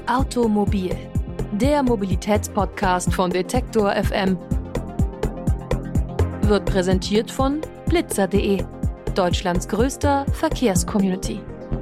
Automobil, der Mobilitätspodcast von Detektor FM, wird präsentiert von blitzer.de, Deutschlands größter Verkehrscommunity.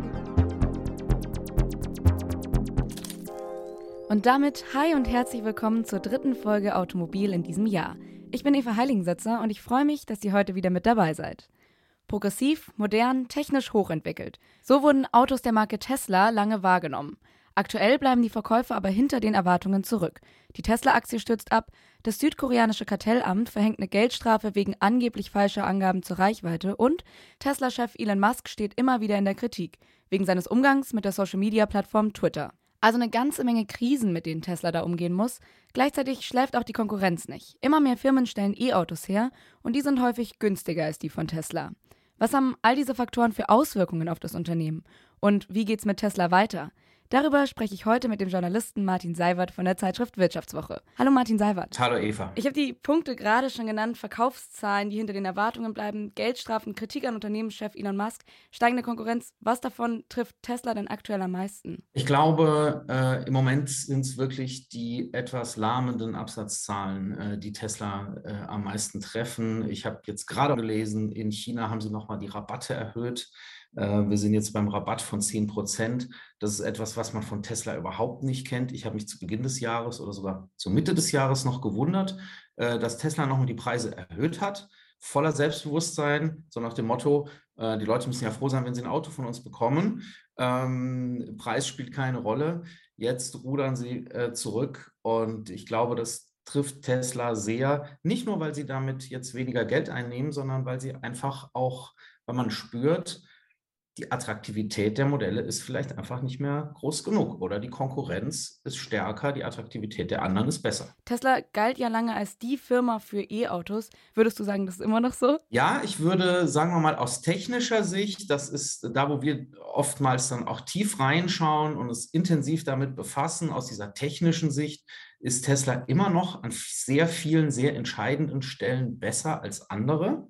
Und damit hi und herzlich willkommen zur 3. Folge Automobil in diesem Jahr. Ich bin Eva Heiligensetzer und ich freue mich, dass ihr heute wieder mit dabei seid. Progressiv, modern, technisch hochentwickelt. So wurden Autos der Marke Tesla lange wahrgenommen. Aktuell bleiben die Verkäufe aber hinter den Erwartungen zurück. Die Tesla-Aktie stürzt ab, das südkoreanische Kartellamt verhängt eine Geldstrafe wegen angeblich falscher Angaben zur Reichweite und Tesla-Chef Elon Musk steht immer wieder in der Kritik, wegen seines Umgangs mit der Social-Media-Plattform Twitter. Also eine ganze Menge Krisen, mit denen Tesla da umgehen muss. Gleichzeitig schläft auch die Konkurrenz nicht. Immer mehr Firmen stellen E-Autos her und die sind häufig günstiger als die von Tesla. Was haben all diese Faktoren für Auswirkungen auf das Unternehmen? Und wie geht's mit Tesla weiter? Darüber spreche ich heute mit dem Journalisten Martin Seiwert von der Zeitschrift Wirtschaftswoche. Hallo Martin Seiwert. Hallo Eva. Ich habe die Punkte gerade schon genannt, Verkaufszahlen, die hinter den Erwartungen bleiben, Geldstrafen, Kritik an Unternehmenschef Elon Musk, steigende Konkurrenz. Was davon trifft Tesla denn aktuell am meisten? Ich glaube, im Moment sind es wirklich die etwas lahmenden Absatzzahlen, die Tesla am meisten treffen. Ich habe jetzt gerade gelesen, in China haben sie nochmal die Rabatte erhöht. Wir sind jetzt beim Rabatt von 10%. Das ist etwas, was man von Tesla überhaupt nicht kennt. Ich habe mich zu Beginn des Jahres oder sogar zur Mitte des Jahres noch gewundert, dass Tesla nochmal die Preise erhöht hat. Voller Selbstbewusstsein, so nach dem Motto, die Leute müssen ja froh sein, wenn sie ein Auto von uns bekommen. Preis spielt keine Rolle. Jetzt rudern sie zurück und ich glaube, das trifft Tesla sehr. Nicht nur, weil sie damit jetzt weniger Geld einnehmen, sondern weil sie einfach auch, weil man spürt, die Attraktivität der Modelle ist vielleicht einfach nicht mehr groß genug oder die Konkurrenz ist stärker, die Attraktivität der anderen ist besser. Tesla galt ja lange als die Firma für E-Autos. Würdest du sagen, das ist immer noch so? Ja, ich würde, sagen wir mal, aus technischer Sicht, das ist da, wo wir oftmals dann auch tief reinschauen und uns intensiv damit befassen, aus dieser technischen Sicht ist Tesla immer noch an sehr vielen, sehr entscheidenden Stellen besser als andere.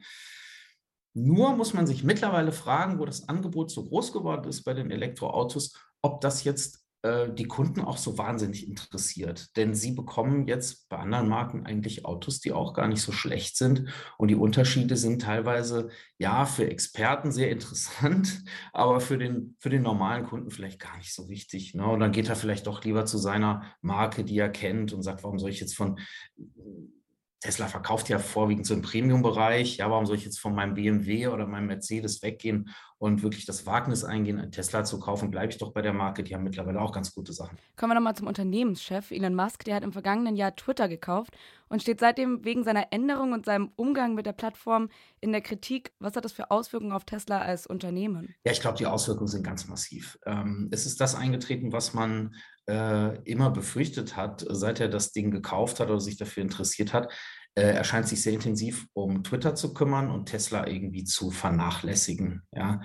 Nur muss man sich mittlerweile fragen, wo das Angebot so groß geworden ist bei den Elektroautos, ob das jetzt die Kunden auch so wahnsinnig interessiert. Denn sie bekommen jetzt bei anderen Marken eigentlich Autos, die auch gar nicht so schlecht sind. Und die Unterschiede sind teilweise, ja, für Experten sehr interessant, aber für den normalen Kunden vielleicht gar nicht so wichtig. Ne? Und dann geht er vielleicht doch lieber zu seiner Marke, die er kennt und sagt, warum soll ich jetzt von... Tesla verkauft ja vorwiegend so im Premium-Bereich. Ja, warum soll ich jetzt von meinem BMW oder meinem Mercedes weggehen und wirklich das Wagnis eingehen, einen Tesla zu kaufen? Bleibe ich doch bei der Marke. Die haben mittlerweile auch ganz gute Sachen. Kommen wir nochmal zum Unternehmenschef Elon Musk. Der hat im vergangenen Jahr Twitter gekauft und steht seitdem wegen seiner Änderung und seinem Umgang mit der Plattform in der Kritik. Was hat das für Auswirkungen auf Tesla als Unternehmen? Ja, ich glaube, die Auswirkungen sind ganz massiv. Es ist das eingetreten, was man immer befürchtet hat, seit er das Ding gekauft hat oder sich dafür interessiert hat. Er scheint sich sehr intensiv um Twitter zu kümmern und Tesla irgendwie zu vernachlässigen. Ja?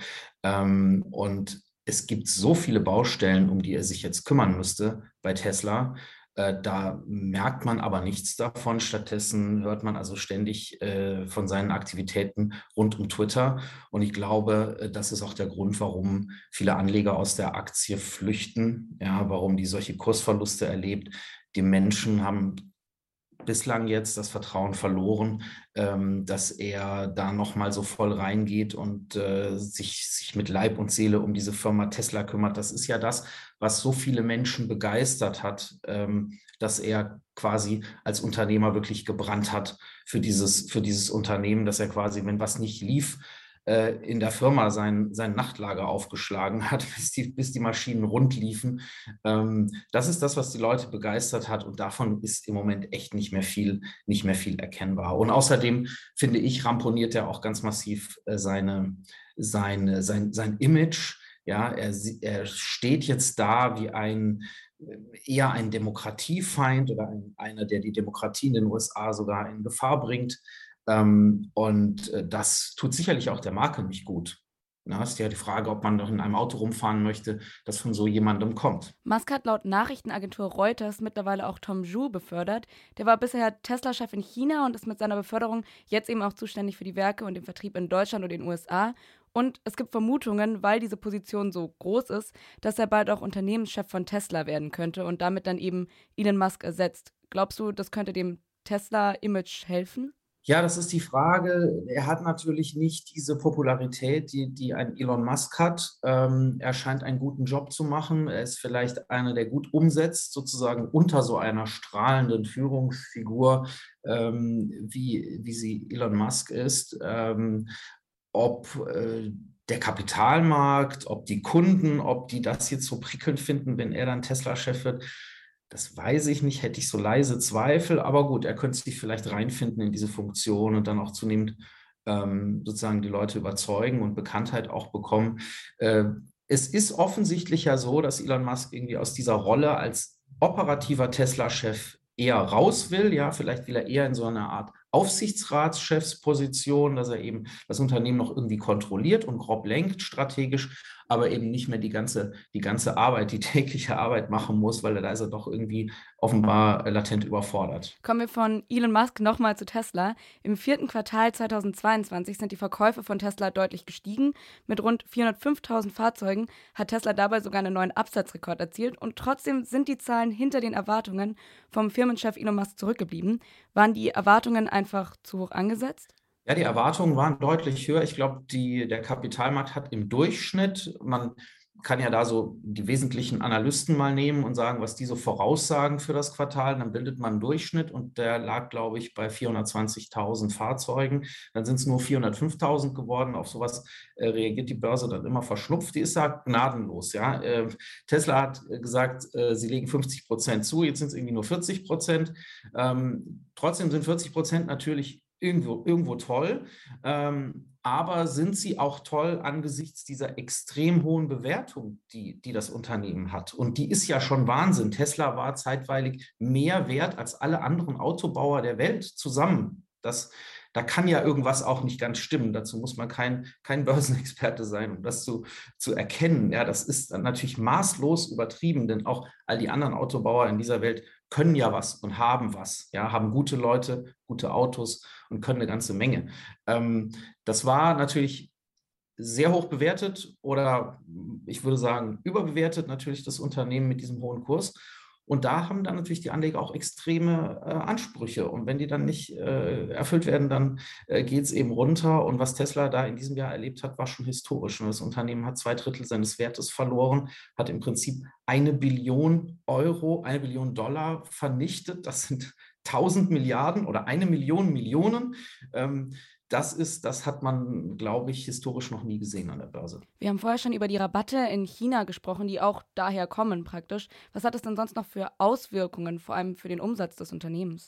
Und es gibt so viele Baustellen, um die er sich jetzt kümmern müsste bei Tesla. Da merkt man aber nichts davon. Stattdessen hört man also ständig von seinen Aktivitäten rund um Twitter. Und ich glaube, das ist auch der Grund, warum viele Anleger aus der Aktie flüchten, ja, warum die solche Kursverluste erlebt. Die Menschen haben bislang jetzt das Vertrauen verloren, dass er da nochmal so voll reingeht und sich mit Leib und Seele um diese Firma Tesla kümmert. Das ist ja das, was so viele Menschen begeistert hat, dass er quasi als Unternehmer wirklich gebrannt hat für dieses Unternehmen, dass er quasi, wenn was nicht lief, in der Firma sein Nachtlager aufgeschlagen hat, bis die Maschinen rund liefen. Das ist das, was die Leute begeistert hat und davon ist im Moment echt nicht mehr viel erkennbar. Und außerdem, finde ich, ramponiert er auch ganz massiv sein Image. Ja, er steht jetzt da wie eher ein Demokratiefeind oder einer, der die Demokratie in den USA sogar in Gefahr bringt. Und das tut sicherlich auch der Marke nicht gut. Na, ist ja die Frage, ob man doch in einem Auto rumfahren möchte, das von so jemandem kommt. Musk hat laut Nachrichtenagentur Reuters mittlerweile auch Tom Zhu befördert. Der war bisher Tesla-Chef in China und ist mit seiner Beförderung jetzt eben auch zuständig für die Werke und den Vertrieb in Deutschland und den USA. Und es gibt Vermutungen, weil diese Position so groß ist, dass er bald auch Unternehmenschef von Tesla werden könnte und damit dann eben Elon Musk ersetzt. Glaubst du, das könnte dem Tesla-Image helfen? Ja, das ist die Frage. Er hat natürlich nicht diese Popularität, die ein Elon Musk hat. Er scheint einen guten Job zu machen. Er ist vielleicht einer, der gut umsetzt, sozusagen unter so einer strahlenden Führungsfigur, wie sie Elon Musk ist. Ob der Kapitalmarkt, ob die Kunden, ob die das jetzt so prickelnd finden, wenn er dann Tesla-Chef wird, das weiß ich nicht, hätte ich so leise Zweifel, aber gut, er könnte sich vielleicht reinfinden in diese Funktion und dann auch zunehmend sozusagen die Leute überzeugen und Bekanntheit auch bekommen. Es ist offensichtlich ja so, dass Elon Musk irgendwie aus dieser Rolle als operativer Tesla-Chef eher raus will. Ja, vielleicht will er eher in so eine Art Aufsichtsratschefsposition, dass er eben das Unternehmen noch irgendwie kontrolliert und grob lenkt strategisch, aber eben nicht mehr die ganze Arbeit, die tägliche Arbeit machen muss, weil da ist er doch irgendwie offenbar latent überfordert. Kommen wir von Elon Musk nochmal zu Tesla. Im 4. Quartal 2022 sind die Verkäufe von Tesla deutlich gestiegen. Mit rund 405.000 Fahrzeugen hat Tesla dabei sogar einen neuen Absatzrekord erzielt und trotzdem sind die Zahlen hinter den Erwartungen vom Firmenchef Elon Musk zurückgeblieben. Waren die Erwartungen einfach zu hoch angesetzt? Ja, die Erwartungen waren deutlich höher. Ich glaube, der Kapitalmarkt hat im Durchschnitt, man kann ja da so die wesentlichen Analysten mal nehmen und sagen, was die so voraussagen für das Quartal. Dann bildet man einen Durchschnitt und der lag, glaube ich, bei 420.000 Fahrzeugen. Dann sind es nur 405.000 geworden. Auf sowas reagiert die Börse dann immer verschnupft. Die ist ja gnadenlos. Ja? Tesla hat gesagt, sie legen 50% zu, jetzt sind es irgendwie nur 40%. Trotzdem sind 40% natürlich irgendwo toll, aber sind sie auch toll angesichts dieser extrem hohen Bewertung, die das Unternehmen hat? Und die ist ja schon Wahnsinn. Tesla war zeitweilig mehr wert als alle anderen Autobauer der Welt zusammen. Da kann ja irgendwas auch nicht ganz stimmen. Dazu muss man kein Börsenexperte sein, um das zu erkennen. Ja, das ist dann natürlich maßlos übertrieben, denn auch all die anderen Autobauer in dieser Welt können ja was und haben was. Ja, haben gute Leute, gute Autos und können eine ganze Menge. Das war natürlich sehr hoch bewertet oder ich würde sagen überbewertet natürlich das Unternehmen mit diesem hohen Kurs. Und da haben dann natürlich die Anleger auch extreme Ansprüche. Und wenn die dann nicht erfüllt werden, dann geht es eben runter. Und was Tesla da in diesem Jahr erlebt hat, war schon historisch. Und das Unternehmen hat 2/3 seines Wertes verloren, hat im Prinzip 1 Billion Euro, 1 Billion Dollar vernichtet. Das sind 1000 Milliarden oder 1 Million Millionen. Das hat man, glaube ich, historisch noch nie gesehen an der Börse. Wir haben vorher schon über die Rabatte in China gesprochen, die auch daher kommen praktisch. Was hat es denn sonst noch für Auswirkungen, vor allem für den Umsatz des Unternehmens?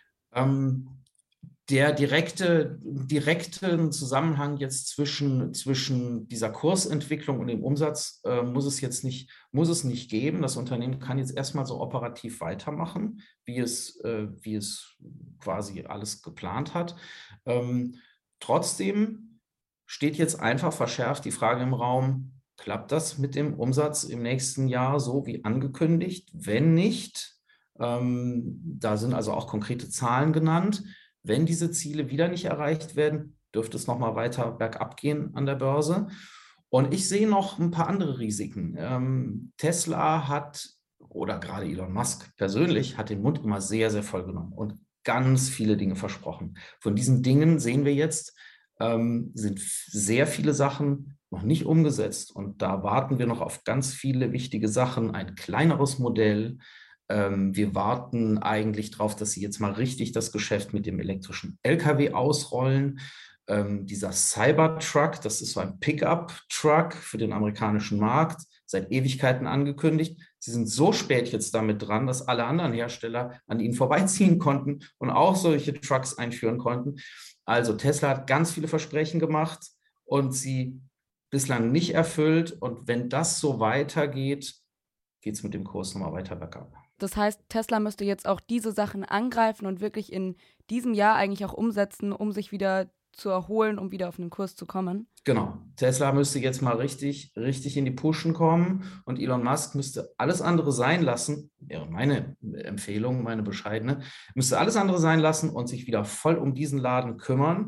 Der direkten Zusammenhang jetzt zwischen dieser Kursentwicklung und dem Umsatz muss es nicht geben. Das Unternehmen kann jetzt erstmal so operativ weitermachen, wie es quasi alles geplant hat. Trotzdem steht jetzt einfach verschärft die Frage im Raum, klappt das mit dem Umsatz im nächsten Jahr so wie angekündigt? Wenn nicht, da sind also auch konkrete Zahlen genannt. Wenn diese Ziele wieder nicht erreicht werden, dürfte es nochmal weiter bergab gehen an der Börse. Und ich sehe noch ein paar andere Risiken. Tesla hat, oder gerade Elon Musk persönlich, hat den Mund immer sehr, sehr voll genommen und ganz viele Dinge versprochen. Von diesen Dingen sehen wir jetzt, sind sehr viele Sachen noch nicht umgesetzt. Und da warten wir noch auf ganz viele wichtige Sachen, ein kleineres Modell. Wir warten eigentlich darauf, dass sie jetzt mal richtig das Geschäft mit dem elektrischen LKW ausrollen. Dieser Cybertruck, das ist so ein Pickup-Truck für den amerikanischen Markt, seit Ewigkeiten angekündigt. Sie sind so spät jetzt damit dran, dass alle anderen Hersteller an ihnen vorbeiziehen konnten und auch solche Trucks einführen konnten. Also Tesla hat ganz viele Versprechen gemacht und sie bislang nicht erfüllt. Und wenn das so weitergeht, geht es mit dem Kurs nochmal weiter bergab. Das heißt, Tesla müsste jetzt auch diese Sachen angreifen und wirklich in diesem Jahr eigentlich auch umsetzen, um sich wieder zu erholen, um wieder auf den Kurs zu kommen. Genau. Tesla müsste jetzt mal richtig in die Pushen kommen und Elon Musk müsste alles andere sein lassen, wäre meine Empfehlung, meine bescheidene, müsste alles andere sein lassen und sich wieder voll um diesen Laden kümmern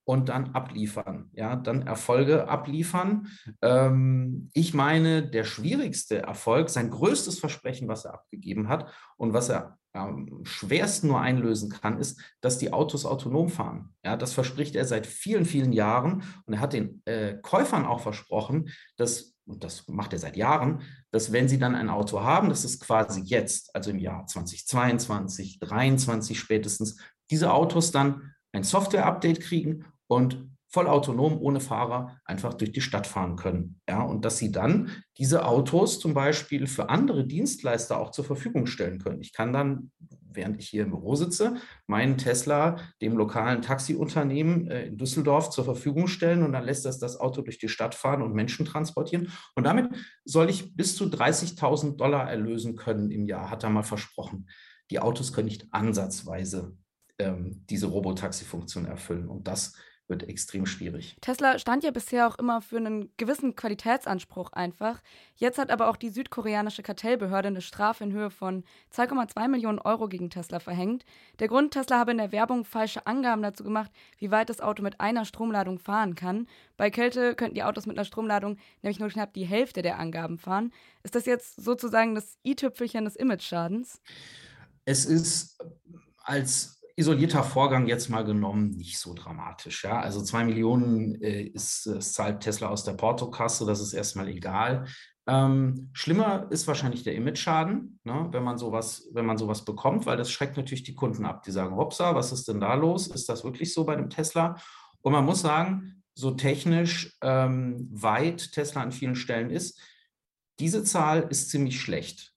und dann abliefern, ja, dann Erfolge abliefern. Ich meine, der schwierigste Erfolg, sein größtes Versprechen, was er abgegeben hat und was er am schwersten nur einlösen kann, ist, dass die Autos autonom fahren. Ja, das verspricht er seit vielen, vielen Jahren und er hat den Käufern auch versprochen, dass, und das macht er seit Jahren, dass wenn sie dann ein Auto haben, das ist quasi jetzt, also im Jahr 2022, 2023 spätestens, diese Autos dann ein Software-Update kriegen und vollautonom ohne Fahrer einfach durch die Stadt fahren können. Ja, und dass sie dann diese Autos zum Beispiel für andere Dienstleister auch zur Verfügung stellen können. Ich kann dann, während ich hier im Büro sitze, meinen Tesla dem lokalen Taxiunternehmen in Düsseldorf zur Verfügung stellen und dann lässt das Auto durch die Stadt fahren und Menschen transportieren. Und damit soll ich bis zu $30.000 erlösen können im Jahr, hat er mal versprochen. Die Autos können nicht ansatzweise diese Robotaxi-Funktion erfüllen. Und das wird extrem schwierig. Tesla stand ja bisher auch immer für einen gewissen Qualitätsanspruch einfach. Jetzt hat aber auch die südkoreanische Kartellbehörde eine Strafe in Höhe von 2,2 Millionen Euro gegen Tesla verhängt. Der Grund, Tesla habe in der Werbung falsche Angaben dazu gemacht, wie weit das Auto mit einer Stromladung fahren kann. Bei Kälte könnten die Autos mit einer Stromladung nämlich nur knapp die Hälfte der Angaben fahren. Ist das jetzt sozusagen das i-Tüpfelchen des Image-Schadens? Es ist als isolierter Vorgang jetzt mal genommen nicht so dramatisch. Ja? Also 2 Millionen zahlt Tesla aus der Portokasse, das ist erstmal egal. Schlimmer ist wahrscheinlich der Image-Schaden, ne? wenn man sowas bekommt, weil das schreckt natürlich die Kunden ab. Die sagen, hopsa, was ist denn da los? Ist das wirklich so bei einem Tesla? Und man muss sagen, so technisch weit Tesla an vielen Stellen ist, diese Zahl ist ziemlich schlecht.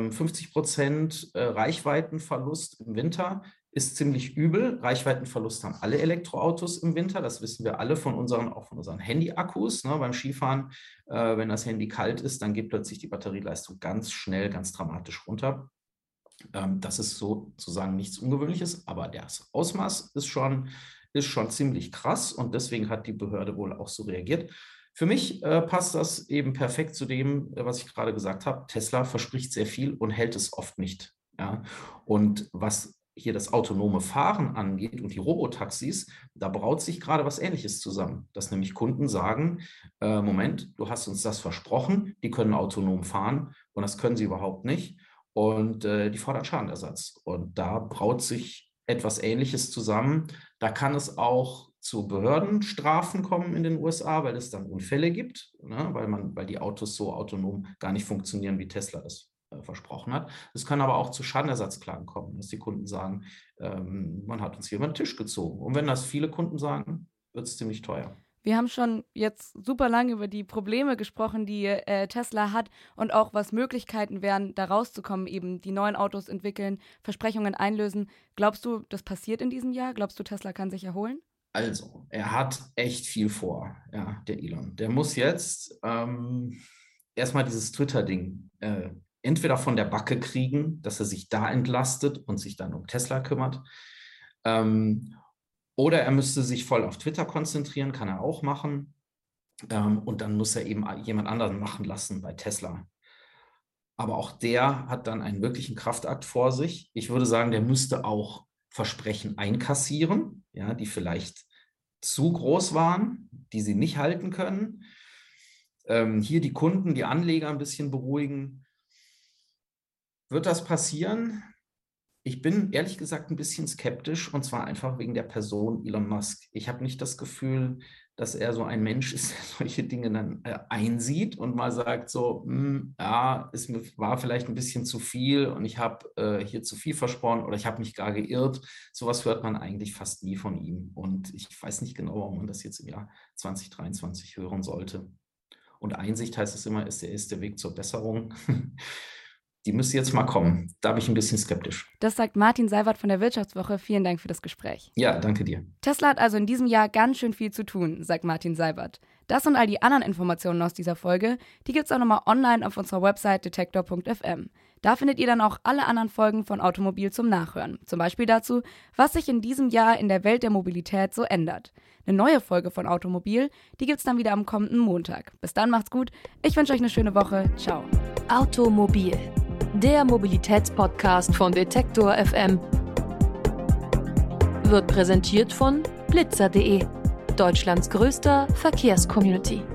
50% Reichweitenverlust im Winter ist ziemlich übel. Reichweitenverlust haben alle Elektroautos im Winter. Das wissen wir alle auch von unseren Handy-Akkus. Ne? Beim Skifahren, wenn das Handy kalt ist, dann geht plötzlich die Batterieleistung ganz schnell, ganz dramatisch runter. Das ist sozusagen nichts Ungewöhnliches, aber das Ausmaß ist schon ziemlich krass und deswegen hat die Behörde wohl auch so reagiert. Für mich passt das eben perfekt zu dem, was ich gerade gesagt habe. Tesla verspricht sehr viel und hält es oft nicht. Ja? Und was hier das autonome Fahren angeht und die Robotaxis, da braut sich gerade was Ähnliches zusammen. Dass nämlich Kunden sagen, Moment, du hast uns das versprochen, die können autonom fahren und das können sie überhaupt nicht. Und die fordern Schadenersatz. Und da braut sich etwas Ähnliches zusammen. Da kann es auch zu Behördenstrafen kommen in den USA, weil es dann Unfälle gibt, ne? weil die Autos so autonom gar nicht funktionieren, wie Tesla das versprochen hat. Es kann aber auch zu Schadenersatzklagen kommen, dass die Kunden sagen, man hat uns hier über den Tisch gezogen. Und wenn das viele Kunden sagen, wird es ziemlich teuer. Wir haben schon jetzt super lange über die Probleme gesprochen, die Tesla hat und auch was Möglichkeiten wären, da rauszukommen, eben die neuen Autos entwickeln, Versprechungen einlösen. Glaubst du, das passiert in diesem Jahr? Glaubst du, Tesla kann sich erholen? Also, er hat echt viel vor, ja, der Elon. Der muss jetzt erstmal dieses Twitter-Ding entweder von der Backe kriegen, dass er sich da entlastet und sich dann um Tesla kümmert, oder er müsste sich voll auf Twitter konzentrieren, kann er auch machen, und dann muss er eben jemand anderen machen lassen bei Tesla. Aber auch der hat dann einen wirklichen Kraftakt vor sich. Ich würde sagen, der müsste auch Versprechen einkassieren, ja, die vielleicht zu groß waren, die sie nicht halten können. Hier die Kunden, die Anleger ein bisschen beruhigen. Wird das passieren? Ich bin ehrlich gesagt ein bisschen skeptisch und zwar einfach wegen der Person Elon Musk. Ich habe nicht das Gefühl, dass er so ein Mensch ist, der solche Dinge dann einsieht und mal sagt so, ja, es war vielleicht ein bisschen zu viel und ich habe hier zu viel versprochen oder ich habe mich gar geirrt. Sowas hört man eigentlich fast nie von ihm und ich weiß nicht genau, warum man das jetzt im Jahr 2023 hören sollte. Und Einsicht heißt es immer, ist der Weg zur Besserung. Die müsste jetzt mal kommen. Da bin ich ein bisschen skeptisch. Das sagt Martin Seiwert von der Wirtschaftswoche. Vielen Dank für das Gespräch. Ja, danke dir. Tesla hat also in diesem Jahr ganz schön viel zu tun, sagt Martin Seiwert. Das und all die anderen Informationen aus dieser Folge, die gibt's auch nochmal online auf unserer Website detektor.fm. Da findet ihr dann auch alle anderen Folgen von Automobil zum Nachhören. Zum Beispiel dazu, was sich in diesem Jahr in der Welt der Mobilität so ändert. Eine neue Folge von Automobil, die gibt's dann wieder am kommenden Montag. Bis dann, macht's gut. Ich wünsche euch eine schöne Woche. Ciao. Automobil, der Mobilitätspodcast von Detektor FM, wird präsentiert von blitzer.de, Deutschlands größter Verkehrscommunity.